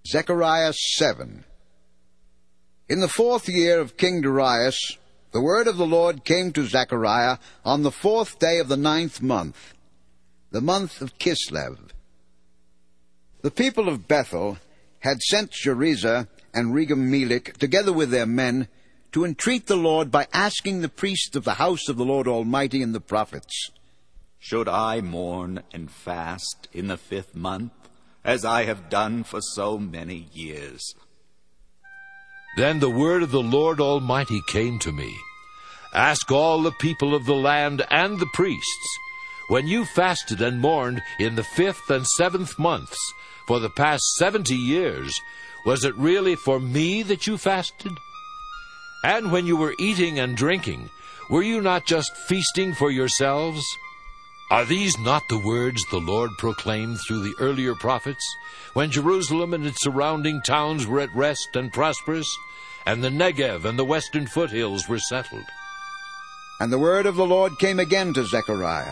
Zechariah 7. In the 4th year of King Darius, the word of the Lord came to Zechariah on the 4th day of the 9th month, the month of Kislev. The people of Bethel had sent Jerezer and Regem-Melech, together with their men, to entreat the Lord by asking the priests of the house of the Lord Almighty and the prophets, "Should I mourn and fast in the 5th month, as I have done for so many years?" Then the word of the Lord Almighty came to me. Ask all the people of the land and the priests, when you fasted and mourned in the 5th and 7th months for the past 70 years, was it really for me that you fasted? And when you were eating and drinking, were you not just feasting for yourselves? Are these not the words the Lord proclaimed through the earlier prophets, when Jerusalem and its surrounding towns were at rest and prosperous, and the Negev and the western foothills were settled? And the word of the Lord came again to Zechariah.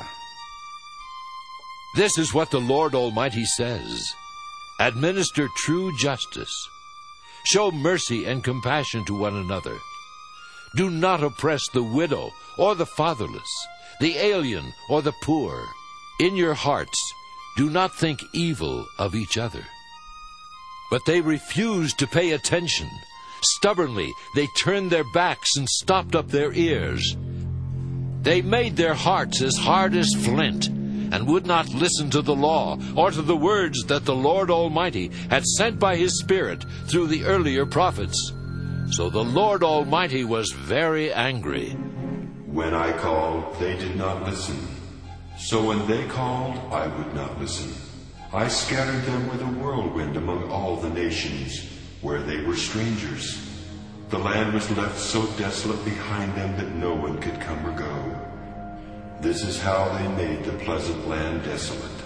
This is what the Lord Almighty says: Administer true justice. Show mercy and compassion to one another. Do not oppress the widow or the fatherless, the alien or the poor. In your hearts, do not think evil of each other. But they refused to pay attention. Stubbornly, they turned their backs and stopped up their ears. They made their hearts as hard as flint, and would not listen to the law or to the words that the Lord Almighty had sent by His Spirit through the earlier prophets. So the Lord Almighty was very angry. When I called, they did not listen. So when they called, I would not listen. I scattered them with a whirlwind among all the nations, where they were strangers. The land was left so desolate behind them that no one could come or go. This is how they made the pleasant land desolate.